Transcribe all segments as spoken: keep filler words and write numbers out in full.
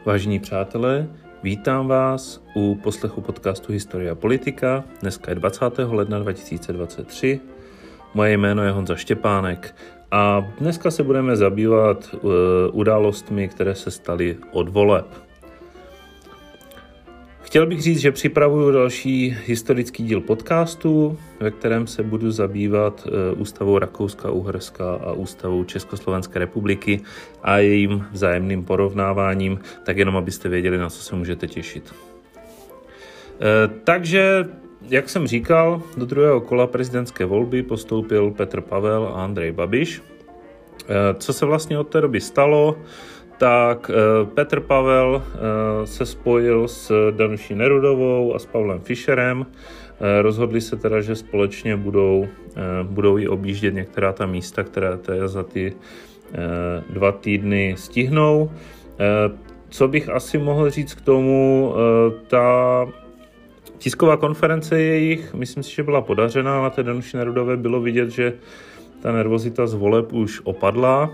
Vážení přátelé, vítám vás u poslechu podcastu Historie a politika. Dneska je dvacátého ledna dva tisíce dvacet tři. Moje jméno je Honza Štěpánek a dneska se budeme zabývat uh, událostmi, které se staly od voleb. Chtěl bych říct, že připravuju další historický díl podcastu, ve kterém se budu zabývat ústavou Rakouska-Uherska a ústavou Československé republiky a jejím vzájemným porovnáváním, tak jenom abyste věděli, na co se můžete těšit. Takže, jak jsem říkal, do druhého kola prezidentské volby postoupil Petr Pavel a Andrej Babiš. Co se vlastně od té doby stalo? Tak Petr Pavel se spojil s Danuší Nerudovou a s Pavlem Fischerem. Rozhodli se teda, že společně budou, budou i objíždět některá ta místa, která teda za ty dva týdny stihnou. Co bych asi mohl říct k tomu, ta tisková konference jejich, myslím si, že byla podařená. Na té Danuši Nerudové bylo vidět, že ta nervozita z voleb už opadla.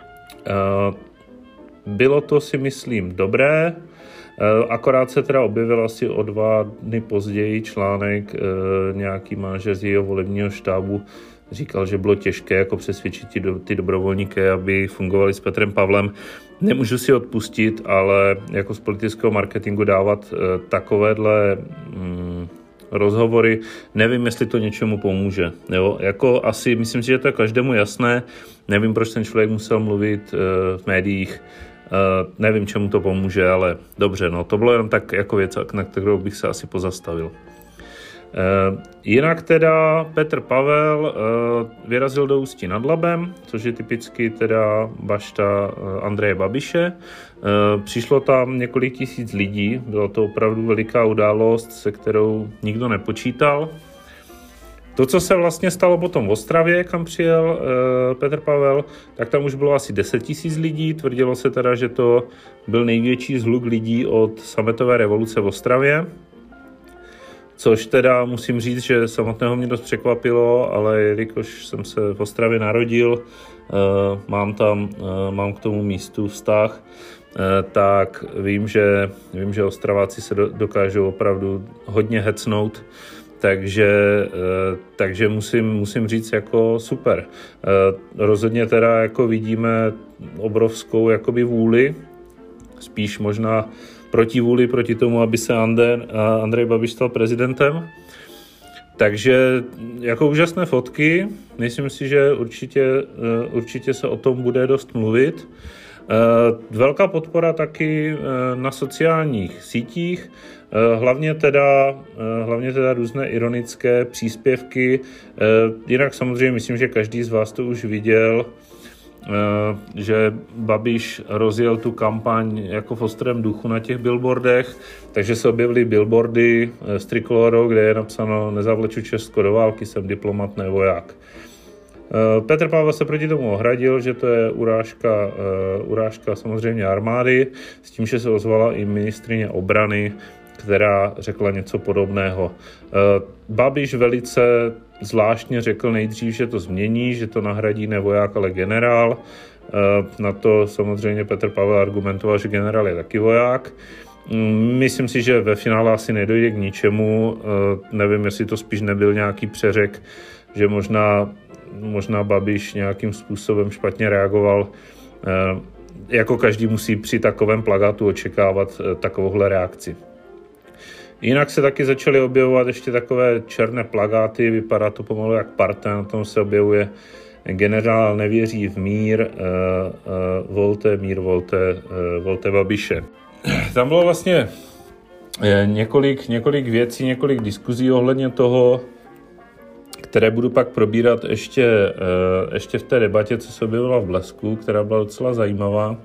Bylo to, si myslím, dobré, akorát se teda objevil asi o dva dny později článek, nějaký manažer z jejího volebního štábu říkal, že bylo těžké jako přesvědčit ty, ty dobrovolníky, aby fungovali s Petrem Pavlem. Nemůžu si odpustit, ale jako z politického marketingu dávat takovéhle mm, rozhovory, nevím, jestli to něčemu pomůže. Jo? Jako asi, myslím si, že to je každému jasné, nevím, proč ten člověk musel mluvit v médiích, Uh, nevím, čemu to pomůže, ale dobře, no to bylo jenom tak jako věc, na kterou bych se asi pozastavil. Uh, jinak teda Petr Pavel uh, vyrazil do Ústí nad Labem, což je typicky teda bašta uh, Andreje Babiše. Uh, přišlo tam několik tisíc lidí, byla to opravdu veliká událost, se kterou nikdo nepočítal. To, co se vlastně stalo potom v Ostravě, kam přijel e, Petr Pavel, tak tam už bylo asi deset tisíc lidí. Tvrdilo se teda, že to byl největší zhluk lidí od sametové revoluce v Ostravě. Což teda musím říct, že samotného mě dost překvapilo, ale jelikož jsem se v Ostravě narodil, e, mám tam, e, mám k tomu místu vztah, e, tak vím, že, vím, že Ostraváci se do, dokážou opravdu hodně hecnout. Takže, takže musím, musím říct jako super. Rozhodně teda jako vidíme obrovskou jakoby vůli, spíš možná proti vůli, proti tomu, aby se Ander, Andrej Babiš stal prezidentem. Takže jako úžasné fotky, myslím si, že určitě, určitě se o tom bude dost mluvit. Velká podpora taky na sociálních sítích, hlavně teda, hlavně teda různé ironické příspěvky. Jinak samozřejmě myslím, že každý z vás to už viděl, že Babiš rozjel tu kampaň jako v ostrém duchu na těch billboardech, takže se objevily billboardy s trikolorou, kde je napsáno nezavleču Česko do války, jsem diplomat, ne voják. Petr Pavel se proti tomu ohradil, že to je urážka, urážka samozřejmě armády, s tím, že se ozvala i ministryně obrany, která řekla něco podobného. Babiš velice zvláštně řekl nejdřív, že to změní, že to nahradí ne voják, ale generál. Na to samozřejmě Petr Pavel argumentoval, že generál je taky voják. Myslím si, že ve finále asi nedojde k ničemu. Nevím, jestli to spíš nebyl nějaký přeřek, že možná možná Babiš nějakým způsobem špatně reagoval. Jako každý musí při takovém plakátu očekávat takovouhle reakci. Jinak se taky začaly objevovat ještě takové černé plakáty, vypadá to pomalu jak parta, na tom se objevuje generál nevěří v mír, volte mír, volte, volte Babiše. Tam bylo vlastně několik, několik věcí, několik diskuzí ohledně toho, které budu pak probírat ještě, ještě v té debatě, co se objevila v Blesku, která byla docela zajímavá.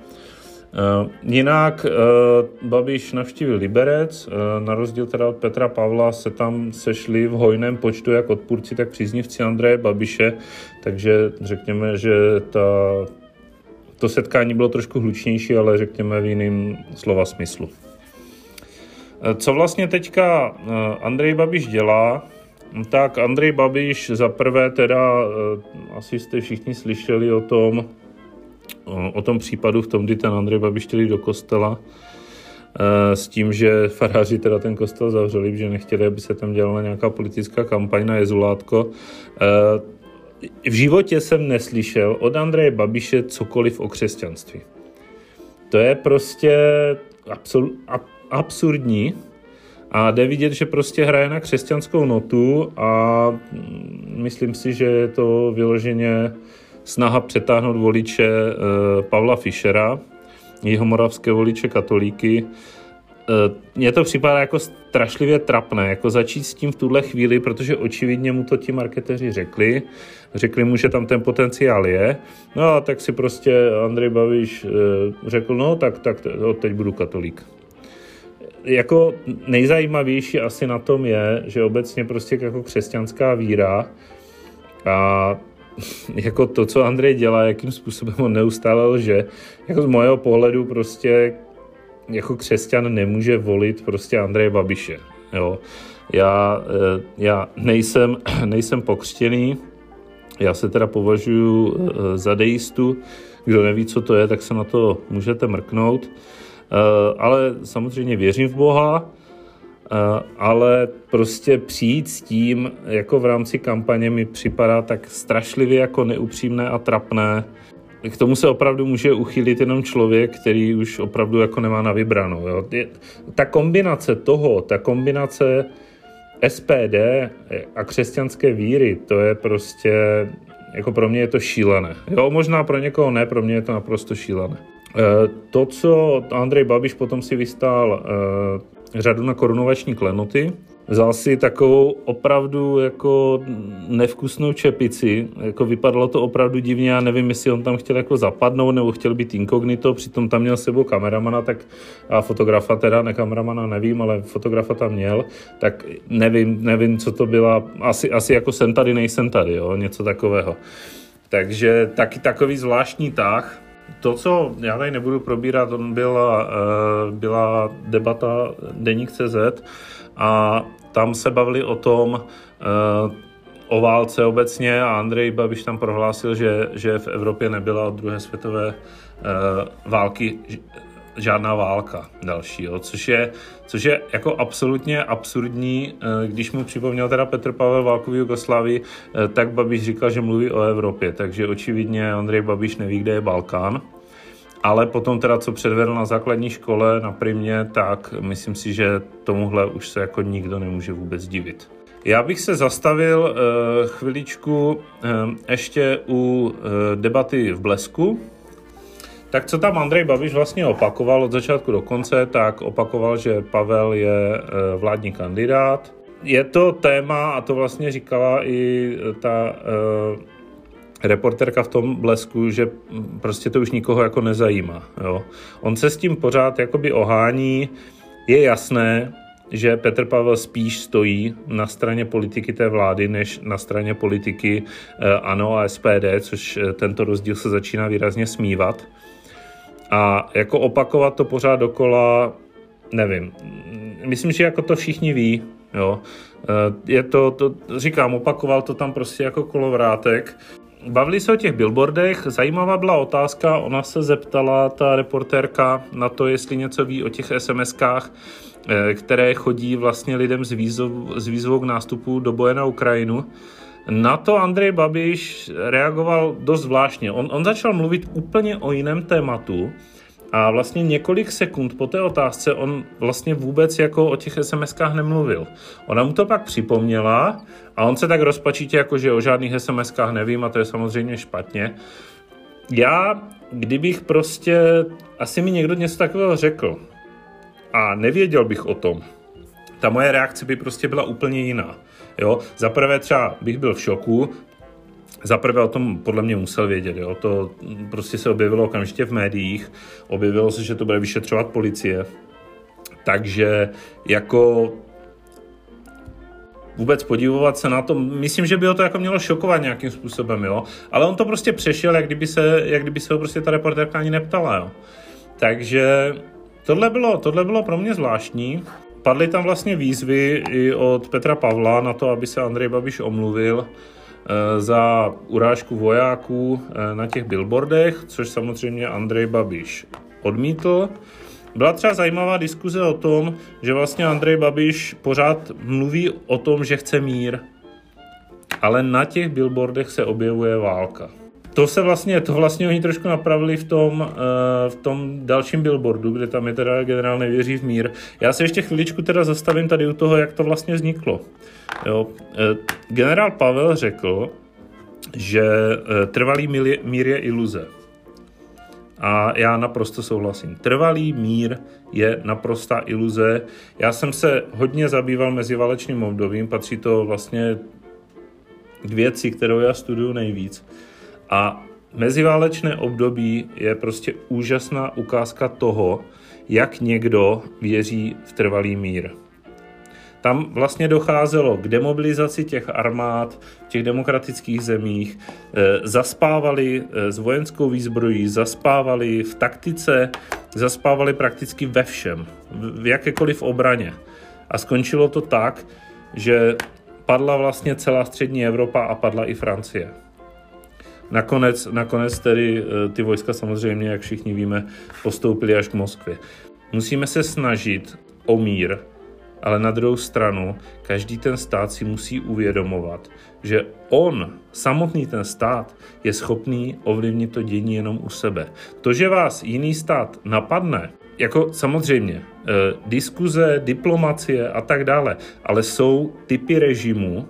Jinak Babiš navštívil Liberec, na rozdíl teda od Petra Pavla se tam sešli v hojném počtu jak odpůrci, tak příznivci Andreje Babiše, takže řekněme, že ta, to setkání bylo trošku hlučnější, ale řekněme v jiném slova smyslu. Co vlastně teďka Andrej Babiš dělá? Tak Andrej Babiš za prvé teda, asi jste všichni slyšeli o tom, o tom případu v tom, kdy ten Andrej Babiš chtěl jít do kostela. s tím, že faráři teda ten kostel zavřeli, že nechtěli, aby se tam dělala nějaká politická kampaň na jezulátko. V životě jsem neslyšel od Andreje Babiše cokoliv o křesťanství. To je prostě absol- ab- absurdní a jde vidět, že prostě hraje na křesťanskou notu a myslím si, že je to vyloženě snaha přetáhnout voliče eh, Pavla Fischera, jihomoravské voliče katolíky. Mně to připadá jako strašlivě trapné, jako začít s tím v tuhle chvíli, protože očividně mu to ti marketeři řekli. Řekli mu, že tam ten potenciál je. No a tak si prostě Andrej Babiš řekl, no tak, tak teď budu katolík. Jako nejzajímavější asi na tom je, že obecně prostě jako křesťanská víra a jako to, co Andrej dělá, jakým způsobem on neustále lže, jako z mého pohledu prostě jako křesťan nemůže volit prostě Andreje Babiše. Jo. Já, já nejsem, nejsem pokřtěný, já se teda považuji za deistu. Kdo neví, co to je, tak se na to můžete mrknout. Ale samozřejmě věřím v Boha, ale prostě přijít s tím, jako v rámci kampaně mi připadá tak strašlivě jako neupřímné a trapné. K tomu se opravdu může uchylit jenom člověk, který už opravdu jako nemá na vybranou. Jo. Ta kombinace toho, ta kombinace S P D a křesťanské víry, to je prostě, jako pro mě je to šílené. Jo, možná pro někoho ne, pro mě je to naprosto šílené. To, co Andrej Babiš potom si vystál řadu na korunovační klenoty, vzal si takovou opravdu jako nevkusnou čepici, jako vypadalo to opravdu divně, já nevím, jestli on tam chtěl jako zapadnout nebo chtěl být inkognito, přitom tam měl s sebou kameramana, tak a fotografa teda, ne kameramana nevím, ale fotografa tam měl, tak nevím, nevím, co to byla, asi, asi jako jsem tady, nejsem tady, jo, něco takového. Takže taky takový zvláštní tah. To, co já tady nebudu probírat, on byla, byla debata Deník tečka cé zet a tam se bavili o tom, o válce obecně a Andrej Babiš tam prohlásil, že, že v Evropě nebyla od druhé světové války žádná válka další, jo, což je, což je jako absolutně absurdní, když mu připomněl teda Petr Pavel válku v Jugoslávii, tak Babiš říkal, že mluví o Evropě, takže očividně Andrej Babiš neví, kde je Balkán, ale potom teda, co předvedl na základní škole na Primě, tak myslím si, že tomuhle už se jako nikdo nemůže vůbec divit. Já bych se zastavil uh, chviličku uh, ještě u uh, debaty v Blesku. Tak co tam Andrej Babiš vlastně opakoval od začátku do konce, tak opakoval, že Pavel je vládní kandidát. Je to téma, a to vlastně říkala i ta uh, reportérka v tom Blesku, že prostě to už nikoho jako nezajímá. Jo. On se s tím pořád jakoby ohání. Je jasné, že Petr Pavel spíš stojí na straně politiky té vlády, než na straně politiky uh, ANO a S P D, což tento rozdíl se začíná výrazně smívat. A jako opakovat to pořád dokola, nevím. Myslím, že jako to všichni ví, jo. Je to, to, říkám, opakoval to tam prostě jako kolovrátek. Bavili se o těch billboardech, zajímavá byla otázka, ona se zeptala, ta reportérka, na to, jestli něco ví o těch SMSkách, které chodí vlastně lidem s výzvou, s výzvou k nástupu do boje na Ukrajinu. Na to Andrej Babiš reagoval dost zvláštně. On, on začal mluvit úplně o jiném tématu a vlastně několik sekund po té otázce on vlastně vůbec jako o těch SMSkách nemluvil. Ona mu to pak připomněla a on se tak rozpačitě, jako že o žádných SMSkách nevím a to je samozřejmě špatně. Já, kdybych prostě, asi mi někdo něco takového řekl a nevěděl bych o tom, ta moje reakce by prostě byla úplně jiná. Jo, zaprvé třeba bych byl v šoku, zaprvé o tom podle mě musel vědět, jo, to prostě se objevilo okamžitě v médiích, objevilo se, že to bude vyšetřovat policie, takže jako vůbec podívovat se na to, myslím, že by ho to jako mělo šokovat nějakým způsobem, jo, ale on to prostě přešel, jak kdyby se, jak kdyby se ho prostě ta reportérka ani neptala, jo, takže tohle bylo, tohle bylo pro mě zvláštní. Padly tam vlastně výzvy i od Petra Pavla na to, aby se Andrej Babiš omluvil za urážku vojáků na těch billboardech, což samozřejmě Andrej Babiš odmítl. Byla třeba zajímavá diskuze o tom, že vlastně Andrej Babiš pořád mluví o tom, že chce mír, ale na těch billboardech se objevuje válka. To se vlastně, to vlastně oni trošku napravili v tom, v tom dalším billboardu, kde tam je teda generál nevěří v mír. Já se ještě chviličku teda zastavím tady u toho, jak to vlastně vzniklo. Jo. Generál Pavel řekl, že trvalý mír je iluze. A já naprosto souhlasím. Trvalý mír je naprostá iluze. Já jsem se hodně zabýval meziválečným obdobím, patří to vlastně k věci, kterou já studuju nejvíc. A meziválečné období je prostě úžasná ukázka toho, jak někdo věří v trvalý mír. Tam vlastně docházelo k demobilizaci těch armád v těch demokratických zemích, zaspávali s vojenskou výzbrojí, zaspávali v taktice, zaspávali prakticky ve všem, v jakékoliv obraně. A skončilo to tak, že padla vlastně celá střední Evropa a padla i Francie. Nakonec, nakonec tedy ty vojska samozřejmě, jak všichni víme, postoupily až k Moskvě. Musíme se snažit o mír, ale na druhou stranu každý ten stát si musí uvědomovat, že on, samotný ten stát, je schopný ovlivnit to dění jenom u sebe. To, že vás jiný stát napadne, jako samozřejmě eh, diskuze, diplomacie a tak dále, ale jsou typy režimů,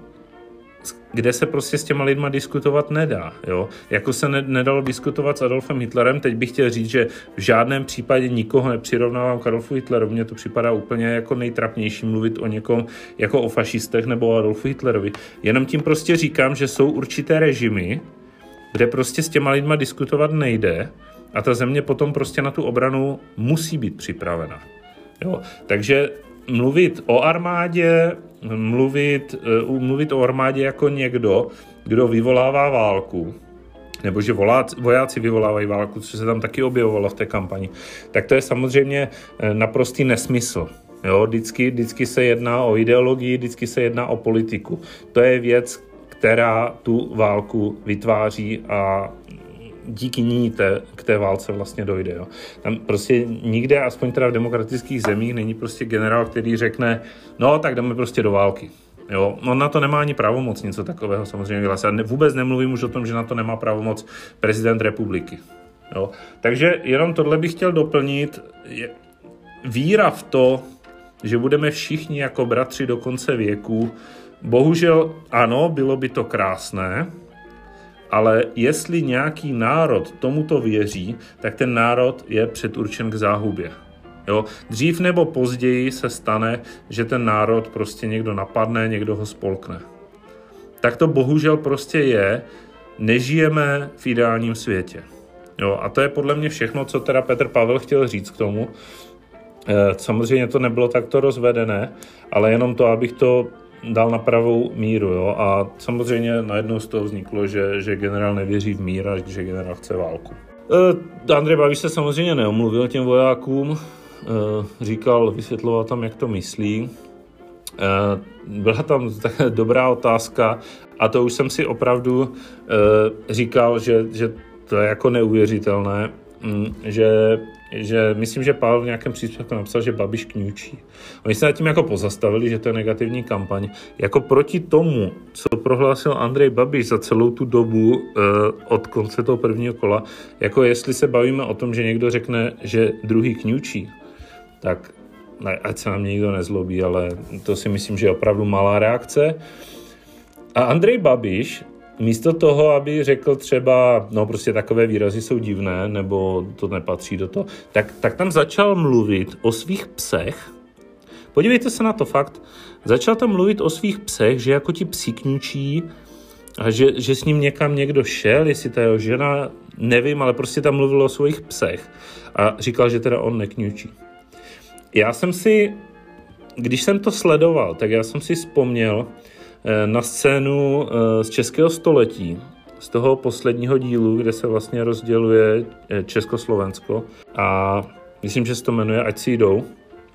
kde se prostě s těma lidma diskutovat nedá. Jo? Jako se ne, nedalo diskutovat s Adolfem Hitlerem, teď bych chtěl říct, že v žádném případě nikoho nepřirovnávám k Adolfu Hitlerovi, mně to připadá úplně jako nejtrapnější mluvit o někom jako o fašistech nebo o Adolfu Hitlerovi. Jenom tím prostě říkám, že jsou určité režimy, kde prostě s těma lidma diskutovat nejde a ta země potom prostě na tu obranu musí být připravena. Jo? Takže mluvit o armádě, mluvit, uh, mluvit o armádě jako někdo, kdo vyvolává válku, nebo že voláci, vojáci vyvolávají válku, což se tam taky objevovalo v té kampani, tak to je samozřejmě naprostý nesmysl. Jo? Vždycky, vždycky se jedná o ideologii, vždycky se jedná o politiku. To je věc, která tu válku vytváří a díky ní té, k té válce vlastně dojde. Jo. Tam prostě nikde, aspoň teda v demokratických zemích, není prostě generál, který řekne, no tak jdeme prostě do války. Jo. On na to nemá ani pravomoc něco takového samozřejmě vyhlásit. Já vůbec nemluvím už o tom, že na to nemá pravomoc prezident republiky. Jo. Takže jenom tohle bych chtěl doplnit. Víra v to, že budeme všichni jako bratři do konce věku, bohužel ano, bylo by to krásné, ale jestli nějaký národ tomuto věří, tak ten národ je předurčen k záhubě. Jo? Dřív nebo později se stane, že ten národ prostě někdo napadne, někdo ho spolkne. Tak to bohužel prostě je, nežijeme v ideálním světě. Jo? A to je podle mě všechno, co teda Petr Pavel chtěl říct k tomu. Samozřejmě to nebylo takto rozvedené, ale jenom to, abych to dal na pravou míru. Jo? A samozřejmě najednou z toho vzniklo, že, že generál nevěří v mír a že generál chce válku. E, Andrej Babiš se samozřejmě neomluvil těm vojákům, e, říkal, vysvětloval tam, jak to myslí. E, byla tam dobrá otázka a to už jsem si opravdu e, říkal, že, že to je jako neuvěřitelné, m, že že myslím, že Pavel v nějakém příspěvku napsal, že Babiš kňučí. Oni se nad tím jako pozastavili, že to je negativní kampaň. Jako proti tomu, co prohlásil Andrej Babiš za celou tu dobu eh, od konce toho prvního kola, jako jestli se bavíme o tom, že někdo řekne, že druhý kňučí, tak ne, ať se na mě nikdo nezlobí, ale to si myslím, že je opravdu malá reakce. A Andrej Babiš místo toho, aby řekl třeba, no prostě takové výrazy jsou divné, nebo to nepatří do toho, tak, tak tam začal mluvit o svých psech. Podívejte se na to fakt. Začal tam mluvit o svých psech, že jako ti psi kňučí a že, že s ním někam někdo šel, jestli ta jeho žena, nevím, ale prostě tam mluvil o svých psech. A říkal, že teda on nekňučí. Já jsem si, když jsem to sledoval, tak já jsem si vzpomněl na scénu z Českého století, z toho posledního dílu, kde se vlastně rozděluje Československo a myslím, že se to jmenuje Ať si jdou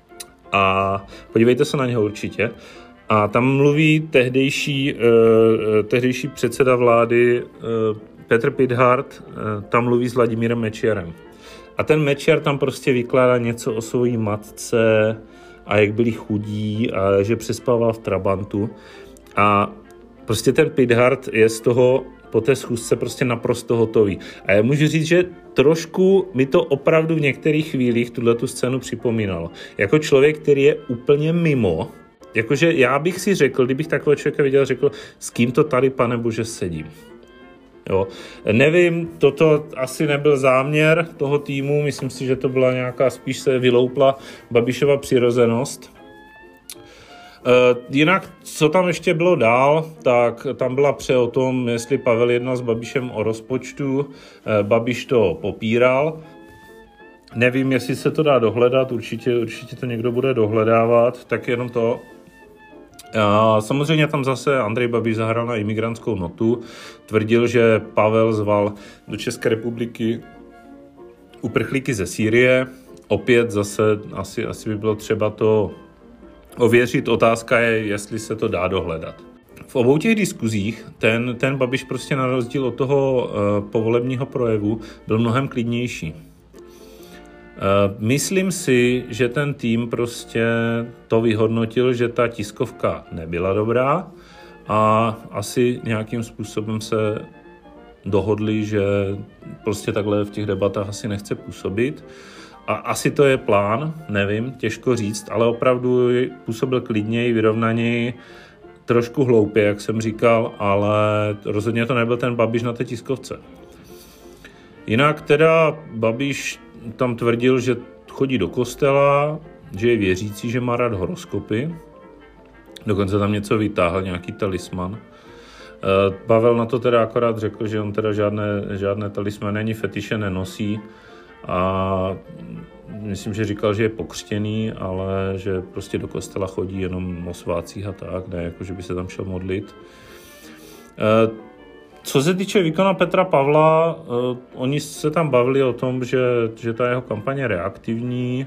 a podívejte se na něho určitě a tam mluví tehdejší, tehdejší předseda vlády Petr Pithart, tam mluví s Vladimírem Mečiarem A ten Mečiar tam prostě vykládá něco o svojí matce a jak byli chudí a že přespával v Trabantu. A prostě ten Pithart je z toho po té schůzce prostě naprosto hotový. A já můžu říct, že trošku mi to opravdu v některých chvílích tuhletu scénu připomínalo. Jako člověk, který je úplně mimo, jakože já bych si řekl, kdybych takového člověka viděl, řekl, s kým to tady, pane bože, sedím. Jo. Nevím, toto asi nebyl záměr toho týmu, myslím si, že to byla nějaká, spíš se vyloupla Babišova přirozenost. Uh, jinak, co tam ještě bylo dál, tak tam byla pře o tom, jestli Pavel jednal s Babišem o rozpočtu, uh, Babiš to popíral. Nevím, jestli se to dá dohledat, určitě, určitě to někdo bude dohledávat, tak jenom to. Uh, samozřejmě tam zase Andrej Babiš zahrál na imigrantskou notu, tvrdil, že Pavel zval do České republiky uprchlíky ze Sýrie, opět zase asi, asi by bylo třeba to ověřit, otázka je, jestli se to dá dohledat. V obou těch diskuzích ten, ten Babiš prostě na rozdíl od toho uh, povolebního projevu byl mnohem klidnější. Uh, myslím si, že ten tým prostě to vyhodnotil, že ta tiskovka nebyla dobrá a asi nějakým způsobem se dohodli, že prostě takhle v těch debatách asi nechce působit. A asi to je plán, nevím, těžko říct, ale opravdu působil klidněji, vyrovnaněji, trošku hloupě, jak jsem říkal, ale rozhodně to nebyl ten Babiš na té tiskovce. Jinak teda Babiš tam tvrdil, že chodí do kostela, že je věřící, že má rád horoskopy, dokonce tam něco vytáhl, nějaký talisman. Pavel na to teda akorát řekl, že on teda žádné, žádné talismany ani fetiše nenosí, a myslím, že říkal, že je pokřtěný, ale že prostě do kostela chodí jenom o svácích a tak, ne jako, že by se tam šel modlit. Co se týče výkona Petra Pavla, oni se tam bavili o tom, že, že ta jeho kampaně je reaktivní.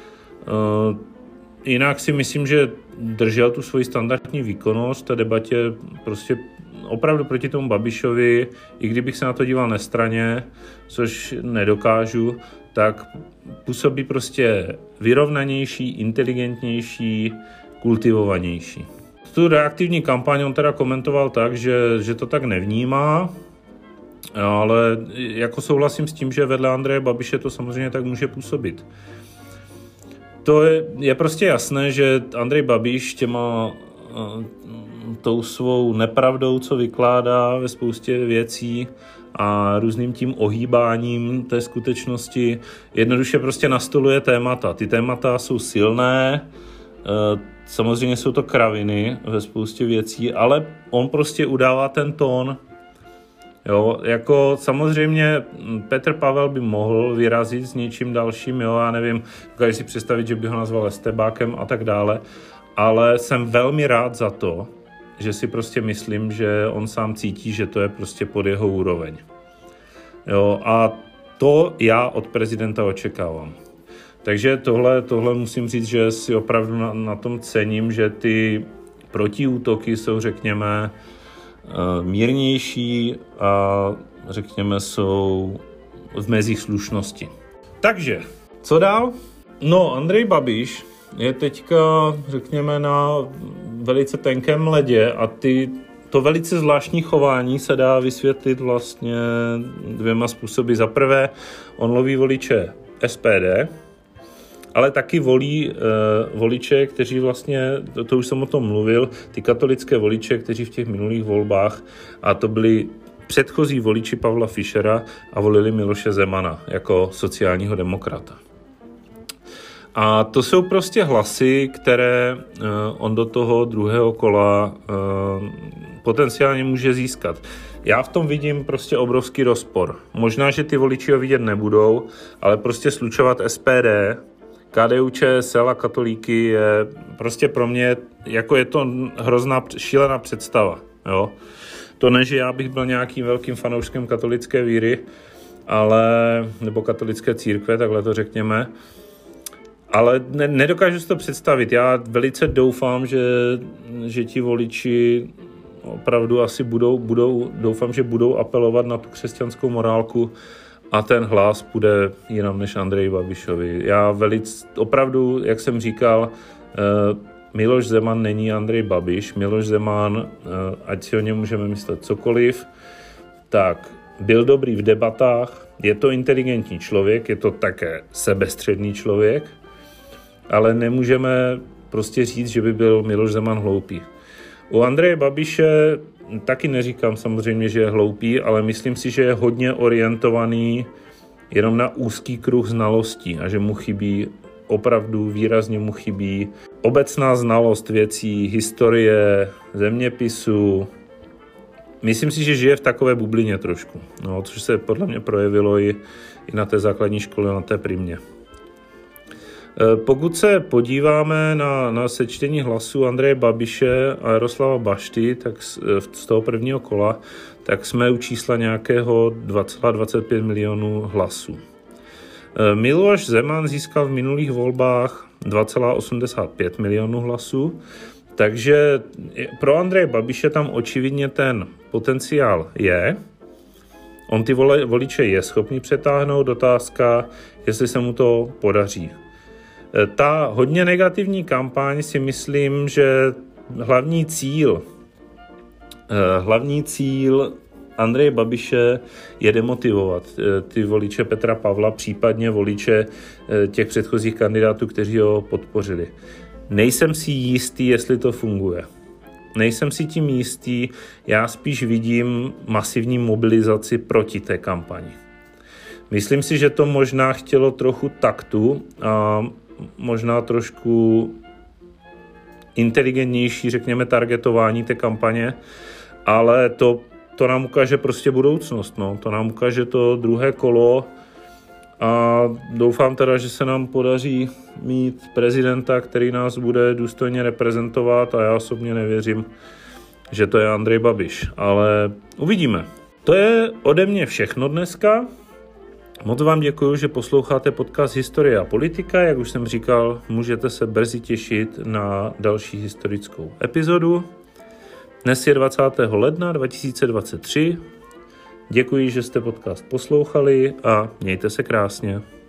Jinak si myslím, že držel tu svoji standardní výkonnost v té debatě prostě opravdu proti tomu Babišovi, i kdybych se na to díval nestranně, což nedokážu, tak působí prostě vyrovnanější, inteligentnější, kultivovanější. Tu reaktivní kampaň on teda komentoval tak, že, že to tak nevnímá, ale jako souhlasím s tím, že vedle Andreje Babiše to samozřejmě tak může působit. To je, je prostě jasné, že Andrej Babiš těma tou svou nepravdou, co vykládá ve spoustě věcí a různým tím ohýbáním té skutečnosti, jednoduše prostě nastoluje témata. Ty témata jsou silné, samozřejmě jsou to kraviny ve spoustě věcí, ale on prostě udává ten tón. Jo, jako samozřejmě Petr Pavel by mohl vyrazit s něčím dalším, jo, já nevím, dokážu si představit, že by ho nazval estebákem a tak dále, ale jsem velmi rád za to, že si prostě myslím, že on sám cítí, že to je prostě pod jeho úroveň. Jo, a to já od prezidenta očekávám. Takže tohle, tohle musím říct, že si opravdu na, na tom cením, že ty protiútoky jsou, řekněme, mírnější a řekněme jsou v mezích slušnosti. Takže, co dál? No, Andrej Babiš je teďka, řekněme, na velice tenkém ledě a ty, to velice zvláštní chování se dá vysvětlit vlastně dvěma způsoby. Za prvé, on loví voliče S P D, ale taky volí e, voliče, kteří vlastně, to, to už jsem o tom mluvil, ty katolické voliče, kteří v těch minulých volbách, a to byli předchozí voliči Pavla Fischera a volili Miloše Zemana jako sociálního demokrata. A to jsou prostě hlasy, které e, on do toho druhého kola e, potenciálně může získat. Já v tom vidím prostě obrovský rozpor. Možná, že ty voliči ho vidět nebudou, ale prostě slučovat S P D, K D U Č S L a katolíky je prostě pro mě, jako je to hrozná, šílená představa. Jo? To ne, že já bych byl nějakým velkým fanouškem katolické víry, ale, nebo katolické církve, takhle to řekněme, ale ne, nedokážu si to představit. Já velice doufám, že, že ti voliči opravdu asi budou, budou, doufám, že budou apelovat na tu křesťanskou morálku a ten hlas půjde jinam než Andreji Babišovi. Já velice, opravdu, jak jsem říkal, Miloš Zeman není Andrej Babiš. Miloš Zeman, ať si o něm můžeme myslet cokoliv, tak byl dobrý v debatách, je to inteligentní člověk, je to také sebestředný člověk, ale nemůžeme prostě říct, že by byl Miloš Zeman hloupý. U Andreje Babiše taky neříkám samozřejmě, že je hloupý, ale myslím si, že je hodně orientovaný jenom na úzký kruh znalostí a že mu chybí, opravdu výrazně mu chybí obecná znalost věcí, historie, zeměpisu. Myslím si, že žije v takové bublině trošku, no, což se podle mě projevilo i, i na té základní škole, na té primě. Pokud se podíváme na, na sečtení hlasů Andreje Babiše a Jaroslava Bašty, tak z, z toho prvního kola, tak jsme u čísla nějakého dva celá dvacet pět milionů hlasů. Miloš Zeman získal v minulých volbách dva celá osmdesát pět milionů hlasů, takže pro Andreje Babiše tam očividně ten potenciál je. On ty voliče je schopný přetáhnout, otázka, jestli se mu to podaří. Ta hodně negativní kampaň si myslím, že hlavní cíl, hlavní cíl Andreje Babiše je demotivovat ty voliče Petra Pavla, případně voliče těch předchozích kandidátů, kteří ho podpořili. Nejsem si jistý, jestli to funguje. Nejsem si tím jistý, já spíš vidím masivní mobilizaci proti té kampani. Myslím si, že to možná chtělo trochu taktu a možná trošku inteligentnější, řekněme, targetování té kampaně, ale to, to nám ukáže prostě budoucnost. No. To nám ukáže to druhé kolo a doufám teda, že se nám podaří mít prezidenta, který nás bude důstojně reprezentovat a já osobně nevěřím, že to je Andrej Babiš, ale uvidíme. To je ode mě všechno dneska. Moc vám děkuji, že posloucháte podcast Historie a politika. Jak už jsem říkal, můžete se brzy těšit na další historickou epizodu. Dnes je dvacátého ledna dva tisíce dvacet tři. Děkuji, že jste podcast poslouchali a mějte se krásně.